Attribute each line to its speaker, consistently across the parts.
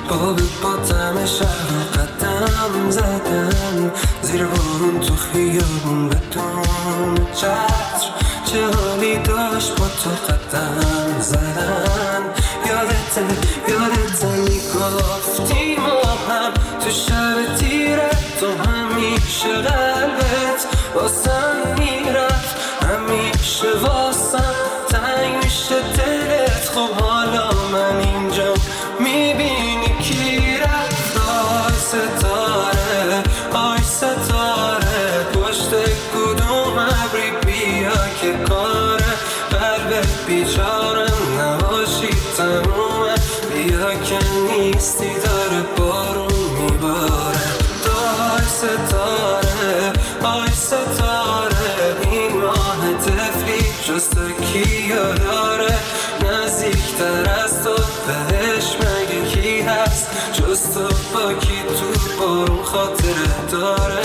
Speaker 1: با دم شهر قدم زدن، زیر بارون تو خیابون بدون چتر، چه حالی داشت با تو قدم زدن. یادت میگفتی ما هم تو شب تیره، تو همیشه قلبت واسم میرفت، همیشه واسم تنگ میشه دلت. خب حالا من اینجا میبینی کی رفت. آی ستاره پشت کدوم ابری بیا که کاره، قلبت بیچارم نباشی تمومه، بیا که نیستی داره بارون میباره. آی ستاره این ماه طفلی جز تو کیو داره، نزدیکتر از تو بهش مگه کی هست، جز تو با کی تو بارون خاطره داره.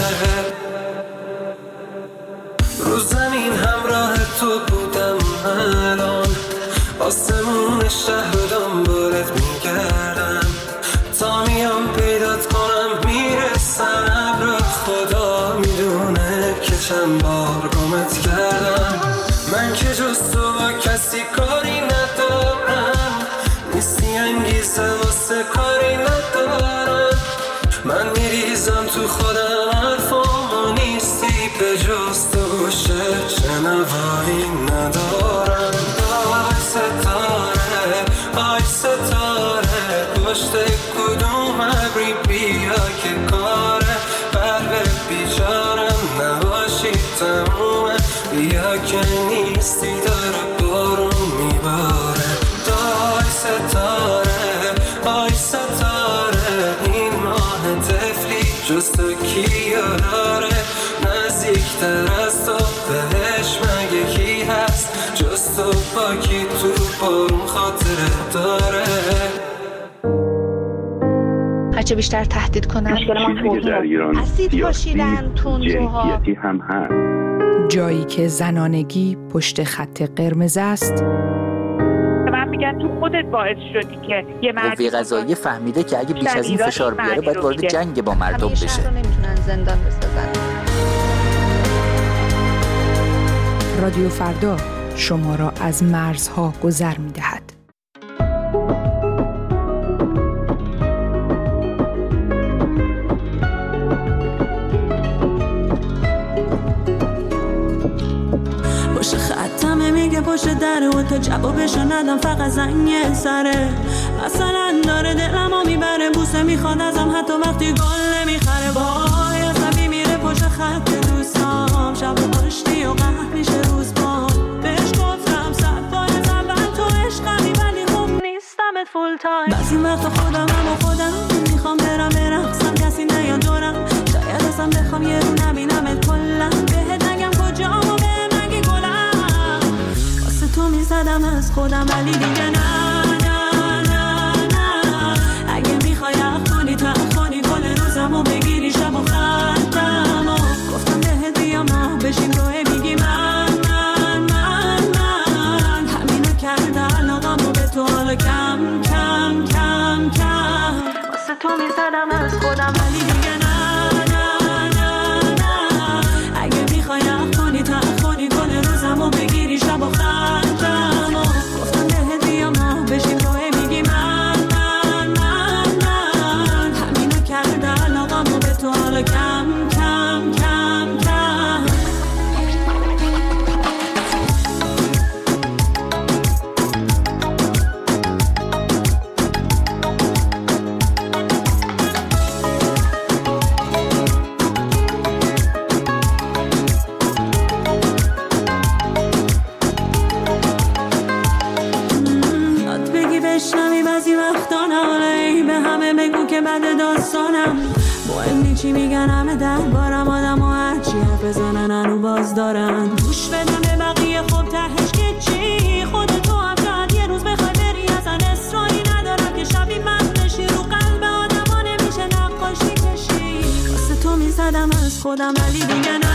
Speaker 1: رو زمین همراه تو بودم الان، آسمون شهر رو دنبالت میگردم، تا میام پیدات کنم میرسم ابر، خدا میدونه که چند بار گمت کردم. من که جز تو با کسی کاری ندارم، نیستی انگیزه واسه کاری ندارم، من میریزم تو خودم حرفامو نیستی، به جز تو گوشه شنوایی ندارم. آی ستاره پشت کدوم ابری بیا که کاره، قلب بیچارم نباشی تمومه، بیا که نیستی داره بارون میباره. آی ستاره این ماه طفلی جز تو کیو داره، نزدیکتر از تو بهش مگه کی هست، جز تو با کی تو بارون خاطره داره.
Speaker 2: هرچه بیشتر تهدید کنن اسید پاشیدن تندروها
Speaker 3: هم هست.
Speaker 4: جایی که زنانگی پشت خط قرمز است،
Speaker 5: من میگم تو خودت باعث شدی که یه
Speaker 6: قوه قضاییه فهمیده که اگه بیش از این فشار بیاره باید وارد جنگ با مردم بشه.
Speaker 2: رو نمیتونن زندان بسازن.
Speaker 4: رادیو فردا شما را از مرزها گذر می‌دهد.
Speaker 7: پشت خطمه میگه پشت دره و تا جوابشو ندم فقط زنگ سره، مثلا داره دلمو میبره، بوسه میخواد ازم حتی وقتی گل نمیخره، وای عصبی میره پشت خط دوستام، شب آشتی و قهر میشه روز با بهش گفتم 100 بار از اول تو عشقمی ولی خوب نیستمت فول تایم، بعضی وقتا خودم میخوام برقصم کسی نیاد دورم، شاید اصلا بخوام یه رو نبینمت کلا، بهت نگم کجام و بهم نگی گلم، واسه تو میزدم از خودم ولی دیگه نه اگه میخوای اخوانی تا اخوانی گل روزمو بگیری شب و خطم و گفتم بهت بیام ماه بشیم روی میگی من همینو کرده علاقمو به تو حالا کم واسه تو میزدم از خودم ولی دیگه نه اگه میخوای اخوانی تا اخوانی گل روزمو بگیری شب و خطم و گفتم بهت بیام ماه بشیم روی میگی من همینو کرده علاقمو به تو حالا کم بعد داستانم مهم چی میگن همه دربارم، آدم و هرچی حرف بزنن هنو باز دارن، گوش بدم به بقیه خب تهش که چی، خودتو هم شاید یه روز بخوای بری، اصلا اصراری ندارم که شبی من بشی، رو قلب آدم ها نمیشه نقاشی کشی، واسه تو میزدم از خودم ولی دیگه نه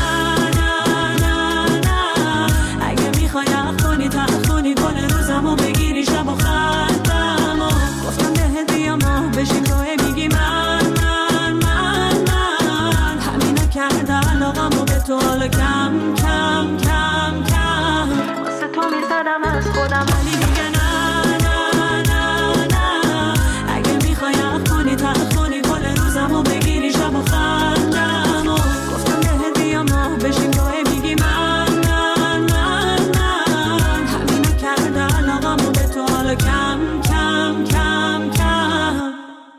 Speaker 7: اگه میخوای اخونی تا اخونی گل روزمو بگیری شب و خطم و گفتم بهت بیام ماه بشیم کرده علاقمو به تو، حالا کم کم کم کم واسه تو میزدم از خودم، ولی دیگه نه نه نه نه. اگه میخوای حق کنی تلخ کنی کل روزمو بگیری شب و خندم و گفتم بهت بیام نه بشیم گاهی میگی من من من من. همینو کرده علاقمو به تو، حالا کم کم کم کم.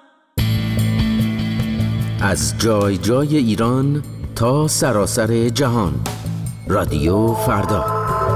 Speaker 3: از جای جای ایران تا سراسر جهان، رادیو فردا.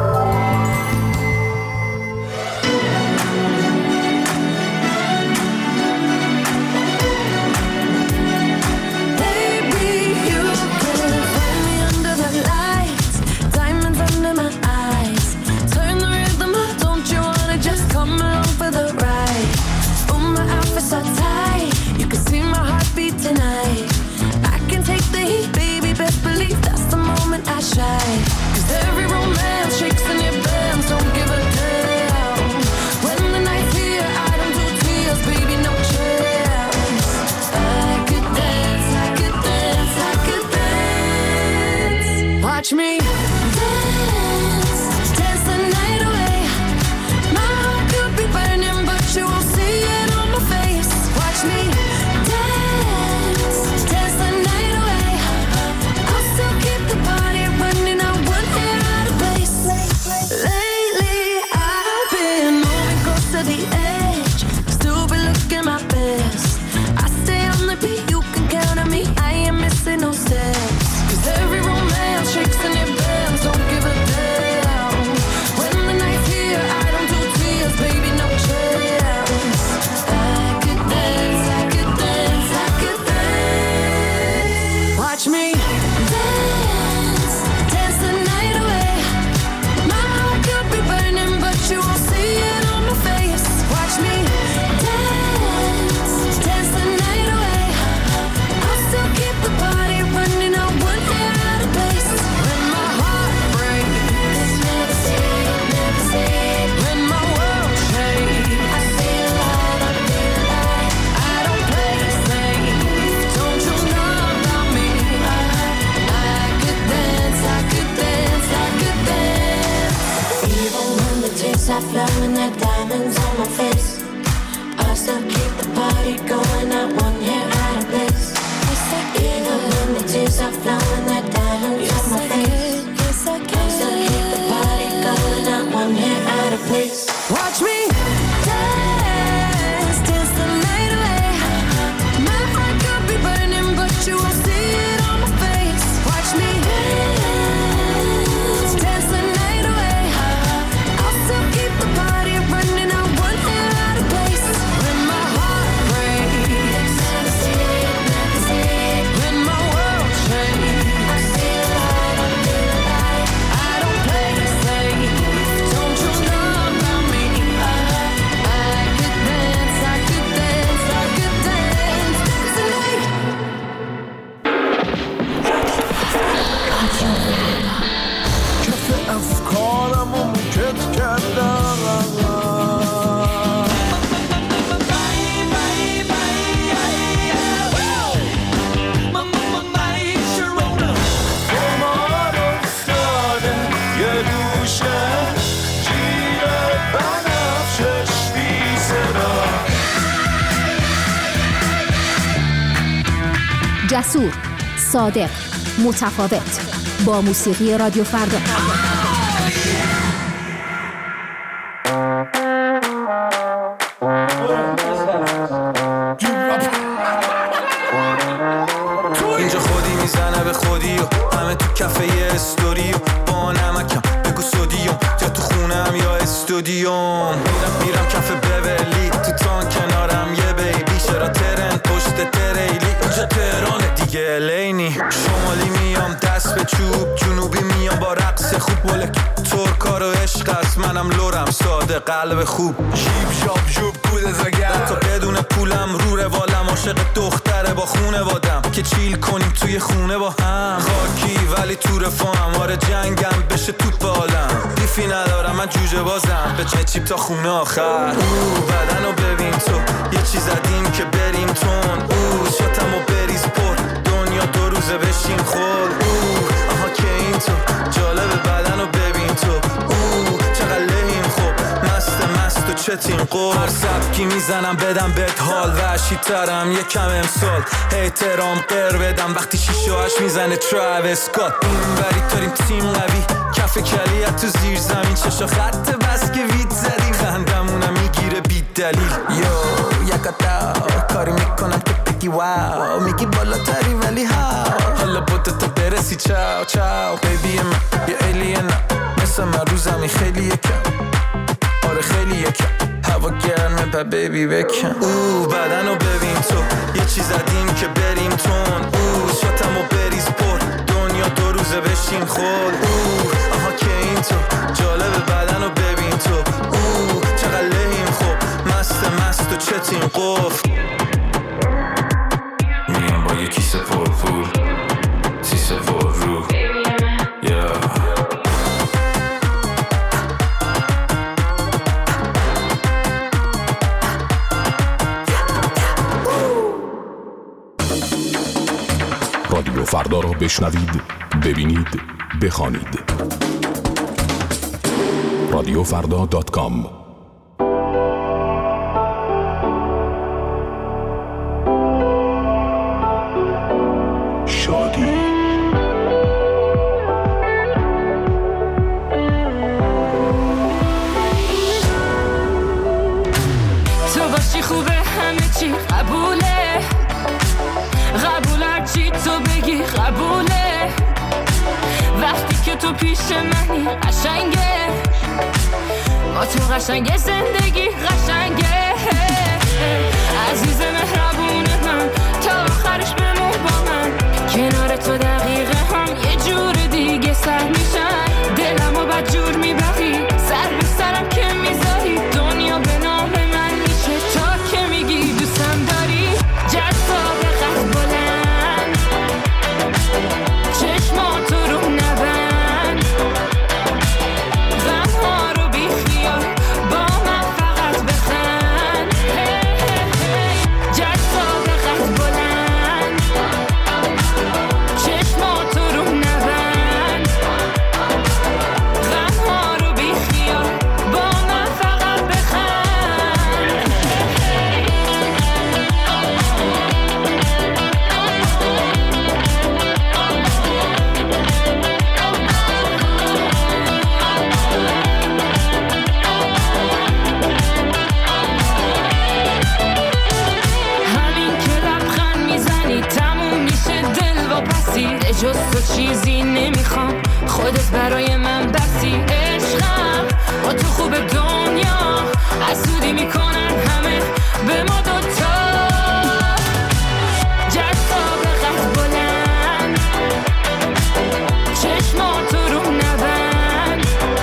Speaker 7: Watch me dance, dance the night away. My heart could be burning, but you won't see it on my face. Watch me dance, dance the night away. I'll still keep the party running, I won't hear out of place. Lately I've been moving close to the edge, still been looking my best. I stay on the beat, you can count on me, I ain't missing no steps. Cause every romance shakes and it bends, don't give a damn. When the night's here, I don't do tears, baby, no chance. I could dance, I could dance, I could dance. Watch me dance, dance the night away. My heart could be burning, but you won't see it on my face. Watch me dance, dance the night away. I'll still keep the party running, I won't hear out of place. When my heart breaks, never say it, never say it. When my world shakes, I feel alive, I feel alive. I don't play safe, don't you know about me? I could dance, I could dance, I could dance. Even when the tears are flowing, like diamonds on my face, I still keep the party going, I won't hear out of place. Even when the tears are flowing, like diamonds on my face, I still keep the party going, I won't hear out of place. Watch me dance, dance the night away. My heart could be burning, but you won't see it on my face. Watch me dance, dance the night away. I'll still keep the party running, I won't hear out of place. When my heart breaks, never say it, never say it. When my world shakes, I feel alive, I feel alive. I don't play safe, don't you know about me? I could dance, I could dance, I could dance. Dance the night.
Speaker 8: کف افکارمو موکت کردم. خمار افتاده یه دوشه جیر بنفشش بی صدا.
Speaker 9: جسور، صادق، متفاوت، با موسیقی رادیو فردا.
Speaker 1: اینجا خودی میزنه به خودی و همه تو کفه یه استوری و با نمکم بگو سودیوم یا تو خونم یا استودیوم. میرم کف ببلی تو تان کنارم یه بیبی چرا ترن پشت تریلی. اینجا تهرانه دیگه لینی شمالی میام دست به چوب، جنوبی میام با رقص خوب. ولک ترکا رو عشق است، منم لورم ساده قلب خوب. شیب شاب جوب گود زگر تا بدون پولم رو روالم عاشق دختره با خونه وادم که چیل کنیم توی خونه با هم. خاکی ولی
Speaker 8: ولی تو رفاهم آره جنگم بشه تو بالم دیفی ندارم من جوجه بازم به چیپ تا خونه آخر بدنو ببین تو یه چیز زدیم که بریم تون شاتمو بریز پر دنیا 2 روزه بشین خور آها که این تو جالب بدنو ببین تو چقدر لحیم خوب مست و چتین قول هر سبکی میزنم بدم بهت حال وحشی ترم یکم امسال احترام قر بدم وقتی 6 و 8 میزنه تراویس اسکات این بری داریم تیم قوی کف کلیت تو زیر زمین چشا خط بس که وید زدیم خندمونم میگیره بی دلیل یکتا کاری میکنم که بگی واو میگی بالاتری ولی هاو حالا بودتا برسی چاو چاو بیبی من یه ایلینم مثل من رو زمین خیلی یکم آره خیلی یکم هوا گرمه با بیبی بکن بدنو ببین تو یه چیز زدیم که بریم تون شاتمو بریز پر دنیا 2 روزه بشین خور آها که این تو جالب بدنو ببین تو چقدر لحیم خوب مست و چتین قفل میام با یه کیسه پر پول سیسه پر رو
Speaker 10: رادیو فردا را بشنوید، ببینید، بخوانید. radiofrda.com شادی
Speaker 7: تو باشی خوبه همه چی قبوله هرچی تو بگی قبوله وقتی که تو پیش منی قشنگه با تو قشنگه زندگی قشنگه عزیز مهربون من تا آخرش بمون با من کنار تو دقیقه هم یه جور دیگه سر میشن دلمو بدجور میبری سر به سرم که میذاری دنیا به نام من میشه تا که میگی دوستم داری جذاب قد بلند چشماتو رو نبند غمها رو بی خیال با من فقط بخند جذاب قد بلند چشماتو رو نبند غمها رو بی خیال با من فقط بخند جز تو چیزی نمیخوام خودت برای من بسی عشقم با تو خوب دنیا حسودی میکنن همه به ما دوتا جذاب قد بلند چشماتو رو نبند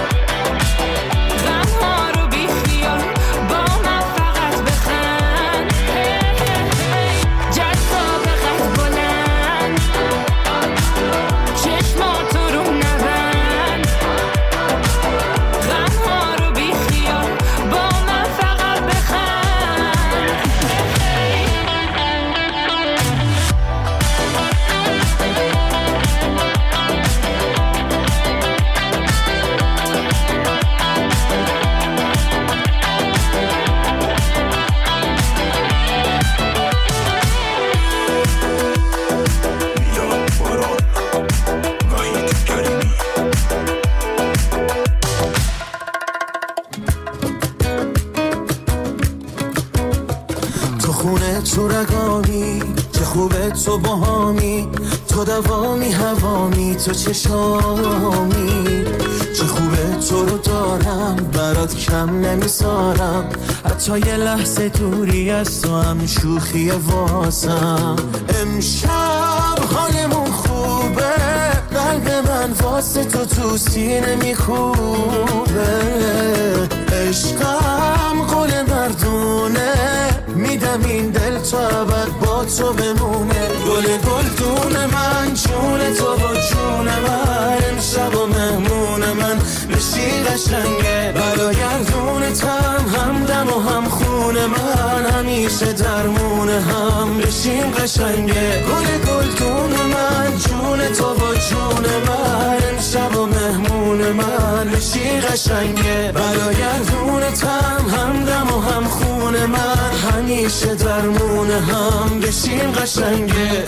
Speaker 7: غمها رو بی خیال با من فقط بخند جذاب قد بلند چشماتو رو نبند غمها رو بی خیال با من فقط بخند
Speaker 1: تو خونه تو رگامی چه خوبه تو باهامی تو دوامی هوامی تو چشامی چه خوبه تو رو دارم برات کم نمیسارم حتی یه لحظه دوری از تو هم شوخی واسم امشب حالمون خوبه قلب من واسه تو سینه میکوبه عشقم قول مردونه میدم این دل تو ابد با تو بمونه گل گلدون من جون تو با جون من قشنگه برآگردونتم همدم و هم خونه من همیشه درمون هم بشیم قشنگه گل گلدون من جون تو و جون من امشب و مهمون من بشی قشنگه برآگردونتم همدم و هم خونه من همیشه درمون هم بشیم قشنگه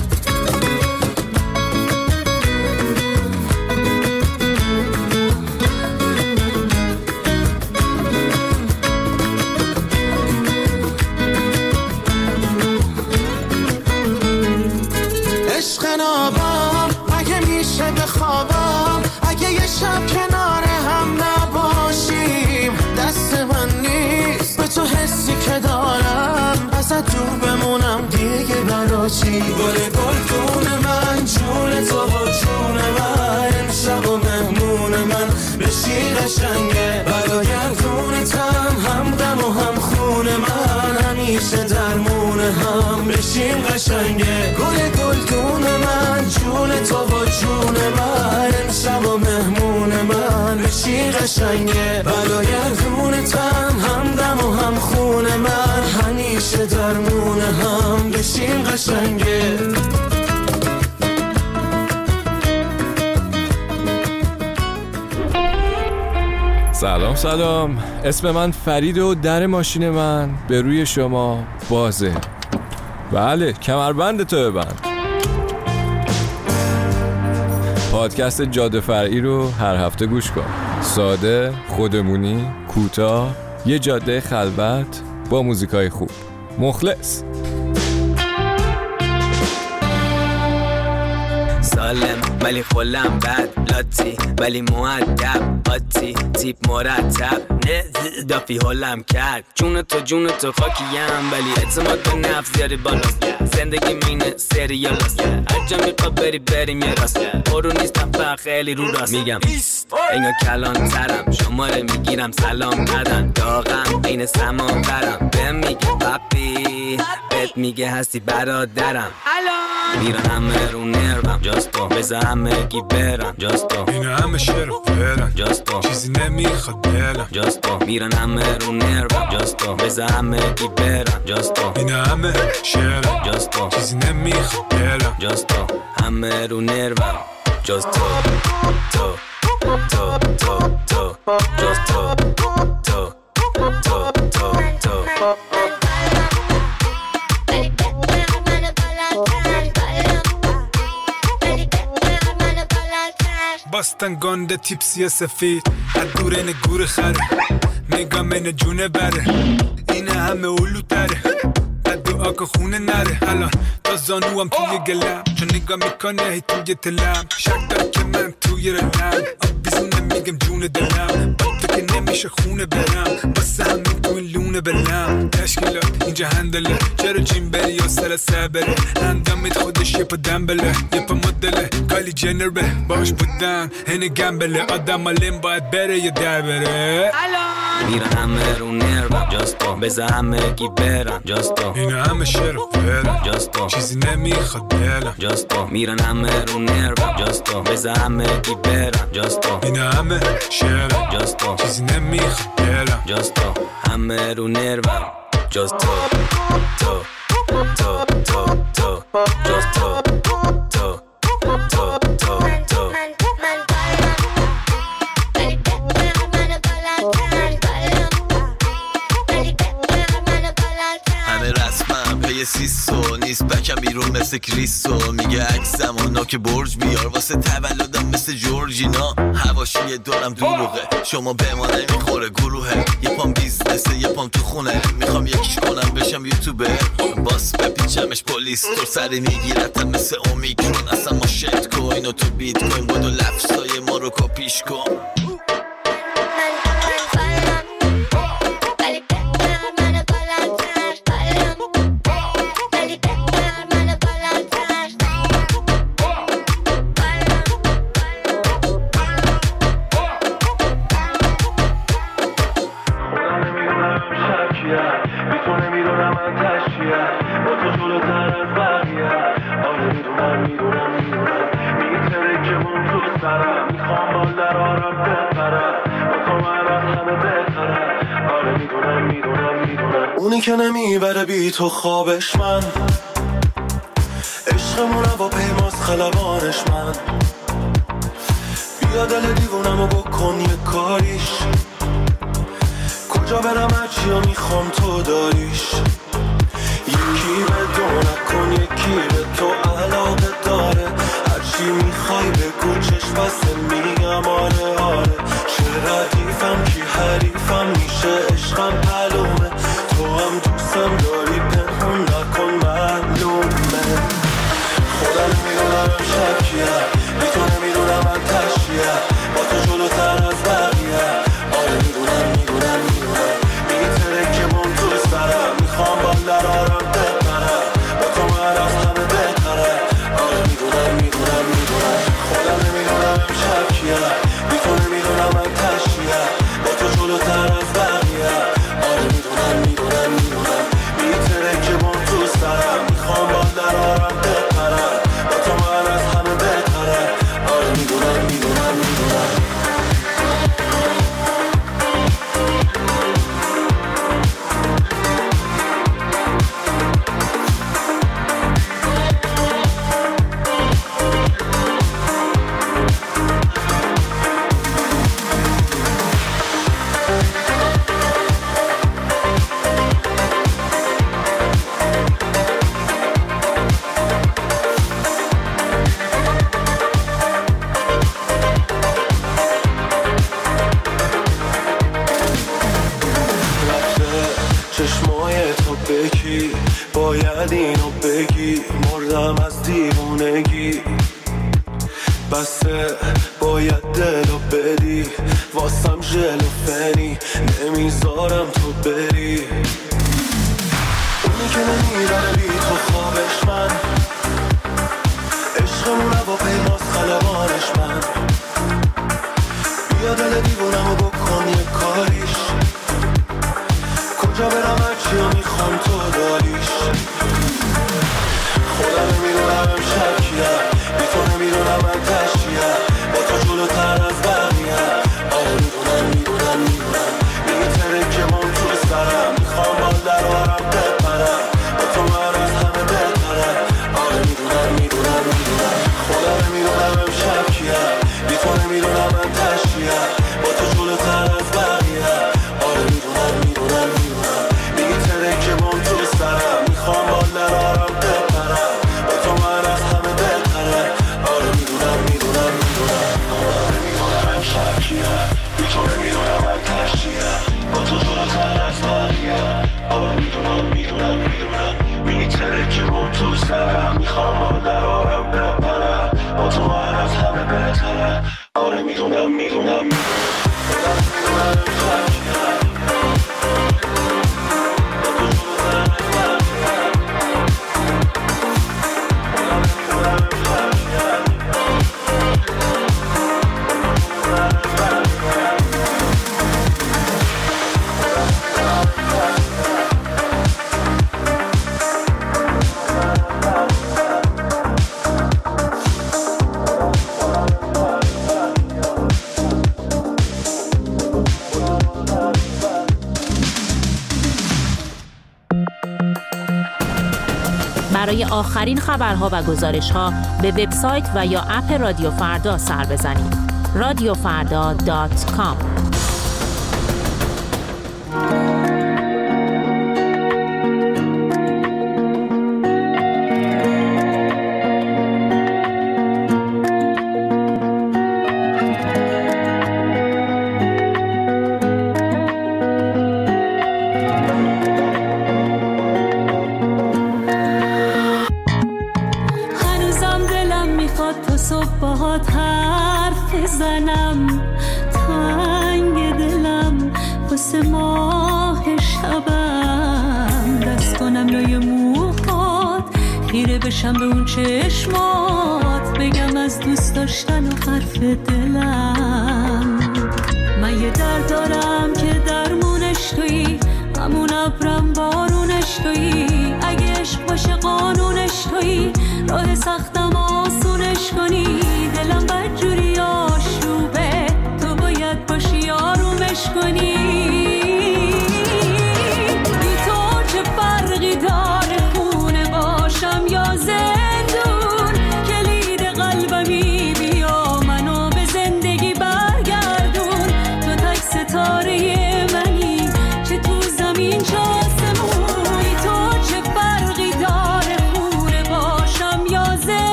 Speaker 1: شب کنار هم نباشیم دست من نیست به تو حسی که دارم ازت دور بمونم دیگه براشی گل گلدون من جون تو و جون من امشب و مهمون من بشی قشنگه برآگردونتم همدم و هم خونه من همیشه درمون هم بشیم قشنگه گل گلدون من جون تو و جون من امشب و مهمون من بشی قشنگه برآگردونتم همدم و هم خونه من همیشه درمون هم بشیم قشنگه
Speaker 11: سلام اسم من فرید و در ماشین من به روی شما بازه. بله کمربند تو ببند. پادکست جاده فرعی رو هر هفته گوش کن. ساده، خودمونی، کوتاه، یه جاده خلوت با موزیکای خوب. مخلص.
Speaker 12: سالم ولی خلم بد لاتی ولی مؤدب آتی تیپ مرتب نه دافی حالم کرد جون تو خاکیم ولی اعتماد به نفس زیادی بالاست زندگی مینه سریالاست هرجا میخوا بریم یه راست برو نیستم فقط خیلی رو راست میگم انگار کلان ترم شماره میگیرم سلام ندن داغم بین سمان برم بهم میگه پاپی بهت میگه هستی برادرم میرن همه رو نرم جاستو بزا همه گی برن جاستو
Speaker 13: اینه همه شعر و فرن
Speaker 12: جاستو
Speaker 13: چیزی نمیخواد دلم
Speaker 12: جاستو میرن همه رو نرم جاستو بزا همه گی برن جاستو
Speaker 13: اینه همه شعر
Speaker 12: جاستو
Speaker 13: چیزی نمیخواد دلم
Speaker 12: جاستو همه رو نرم جاستو تو جاستو تو
Speaker 13: باستن گنده تیپسی سفید از دور اینه گور خره نگام اینه جونه بره اینه همه اولو تره بد دعا که خونه نره الان تا زانوام توی گلم چون نگاه میکنه هی توی تلم شک داره که من توی رلم آب بیزونه میگم جون دلم با تو که نمیشه خونه برم واسه همین تو این لونه بلم تشکیلات اینجا هندله چرا جیم بری و سلسه بره اندامت خودش یه پا دنبله یه پا مدله کالی جنر به باش بودن هنه گمبله آدم علم باید بره یا در بره
Speaker 12: میرن همه رو نرم جاستو بزا همه گی برن جاستو
Speaker 13: اینه همه شعر و فرن
Speaker 12: جاستو
Speaker 13: چیزی نمیخواد دلم
Speaker 12: جاستو میرن همه رو نرم جاستو بزا همه گی برن جاستو
Speaker 13: اینه همه شعر
Speaker 12: جاستو
Speaker 13: چیزی نمیخواد دلم
Speaker 12: جاستو همه رو نرم جاستو تو جاستو تو
Speaker 14: یه سیسو نیست بکم بیرون مثل کریسو میگه عکسم و ناک برج بیار واسه تولدم مثل جورجینا هواشی دارم دروغه شما به ما نمیخوره گروهه یه پام بیزنسه یه پام تو خونه میخوام یکیش کنم بشم یوتیوبر باس بپیچمش پلیس تو سری میگیرتم مثل اومیکرون اصلا ما شت کوین و تو بیت کوین بودو لفظای ما رو کپیش کن
Speaker 1: میتره که اون تو سرم میخوام با درارم اونی که نمیبره بی تو خوابش من، عشقمونه با پیماز خلبانش من. بیا دل دیوونمو بکن یه کاریش، کجا برم هرچی ها میخوام تو داریش. یکی به دو نکن یکی به تو علاقه داره، هرچی میخوای بگو چشم بسته میگم آره آره. چه ردیفم کی حریفم میشه عشقم معلومه، تو هم دوستم داری پنهون نکن معلومه. خودم نمیدونم شکیه بی تو نمیدونم من تشیه، با تو جلوتر از بقیه. آره میدونم میتره که من تو سرم، میخوام با لرارم بپرم، با تو من از همه بهتره. آره میدونم خودم نمیدونم شکیه بی تو نمیدونم من تشیه، با تو جلوتر از بقیه. آره میدونم میتره که من تو سرم، میخوام با لرارم بپرم، با تو من از همه بهتره. آره میدونم چشمای تو بکی، باید اینو بگی، مردم از دیوونگی. بسه باید دلو بدی، واسم ژل و فنی، نمیذارم تو بری. اونی که نمیبره بی تو خوابش من، عشقمونه با پیماز خلبانش من. بیا دل دیوونمو بکن یه کاریش، کجا برم هرچی ها میخوام تو داریش. خودم نمیدونم شکیه بی تو نمیدونم من تشیه، با تو جلوتر از بقیه. آره میدونم میتره که من تو سرم، میخوام با لرارم بپرم، با تو من از همه بهتره. آره میدونم خودم نمیدونم شکیه بی تو نمیدونم من تشیه، با تو جلوتر از بقیه. آره میدونم میتره که من تو سرم، میخوام با لرارم بپرم، با تو من از همه بهتره. آره میدونم شکیه بی تو نمیدونم من تشیه، با تو جلوتر از بقیه. آره میدونم میتره که من تو سرم، میخوام با لرارم بپرم، با تو من از همه بهتره. آره میدونم
Speaker 15: برای آخرین خبرها و گزارش‌ها به وبسایت و یا اپ رادیو فردا سر بزنید. radiofarda.com.
Speaker 7: باهات حرف بزنم، تنگ دلم واسه ماه شبم، دست کنم لای موهات، خیره بشم به اون چشمات، بگم از دوست داشتن و حرف دلم. من یه درد دارم که درمونش تویی، همون ابرم بارونش تویی، اگه عشق باشه قانونش تویی، راه سختم آسونش کنی، دلم بدجوری آشوبه، تو باید باشی آرومش کنی.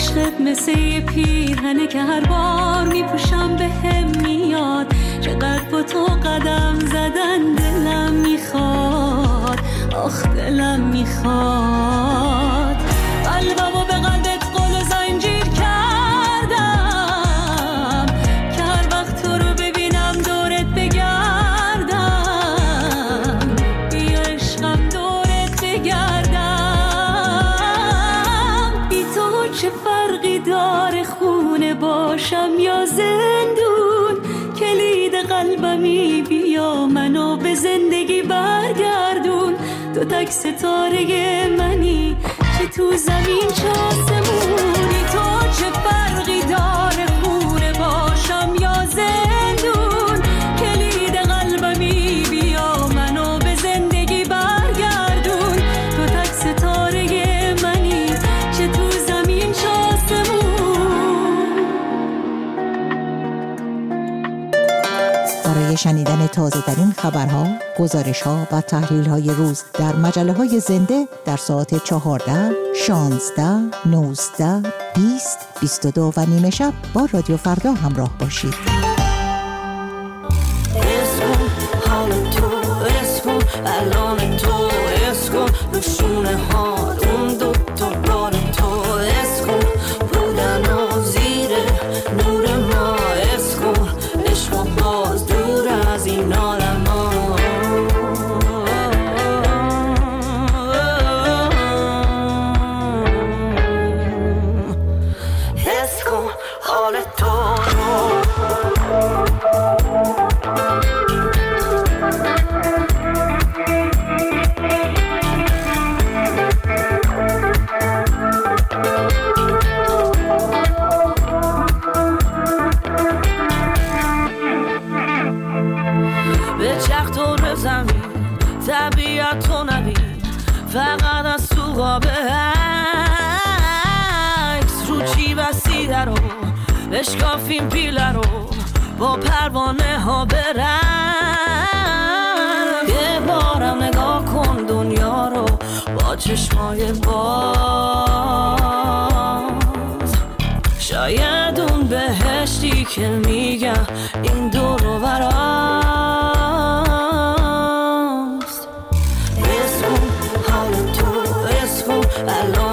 Speaker 7: عشقت مثل یه پیرهنه که هر بار میپوشم به هم میاد. چقدر با تو قدم زدن دلم میخواد، آخ دلم میخواد. قلبمو به قلبت قل و زنجیر کردم که هر وقت تو رو ببینم دورت بگردم. بیا عشقم دورت بگردم. بی تو چه فرقی داره خونه باشم یا زندون؟ کلید قلبمی بیا منو به زندگی برگردون. تو تک ستاره منی که تو زمین چه آسمونی. تو چه فرقی داره خونه باشم یا زندون؟ کلید قلبمی بیا منو به زندگی برگردون. تو تک ستاره منی که تو زمین چه آسمون.
Speaker 16: برای شنیدن تازه‌ترین خبرها، گزارش‌ها و تحلیل‌های روز در مجله‌های زنده در ساعت 14، 16، 19، 20، 22 و نیمه شب با رادیو فردا همراه باشید.
Speaker 7: طبیعت تو نبین فقط از تو قاب عکس رو چی وسیله رو بشکافیم پیله رو با پروانه ها برن. یه بارم نگاه کن دنیا رو با چشمای باز. شاید اون بهشتی که میگم این دور و براست. اسکون حال تو اسکون الان